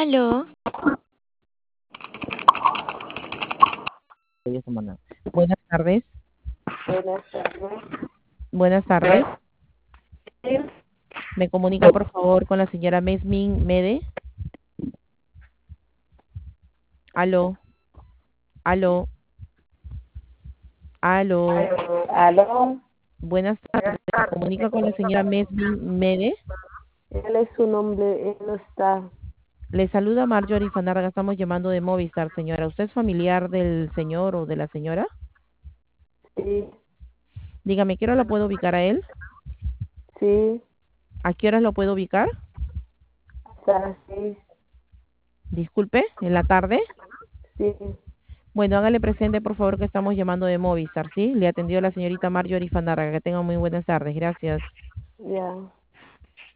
Aló, Ella semana. Buenas tardes. Buenas tardes. Buenas tardes. Me comunica por favor con la señora Mesmin Mede. Aló, aló, aló. Aló, Buenas tardes. Me comunica con la señora Mesmin Mede. él es su nombre, él no está. Le saluda Marjorie Fanarga. Estamos llamando de Movistar, señora. ¿Usted es familiar del señor o de la señora? Sí, Dígame, ¿qué hora lo puedo ubicar a él? sí, ¿A qué horas lo puedo ubicar? hasta las 6. Disculpe, ¿en la tarde? Sí, Bueno, hágale presente, por favor, que estamos llamando de Movistar, ¿sí? Le atendió la señorita Marjorie Fanarga. Que tenga muy buenas tardes. Gracias. ya.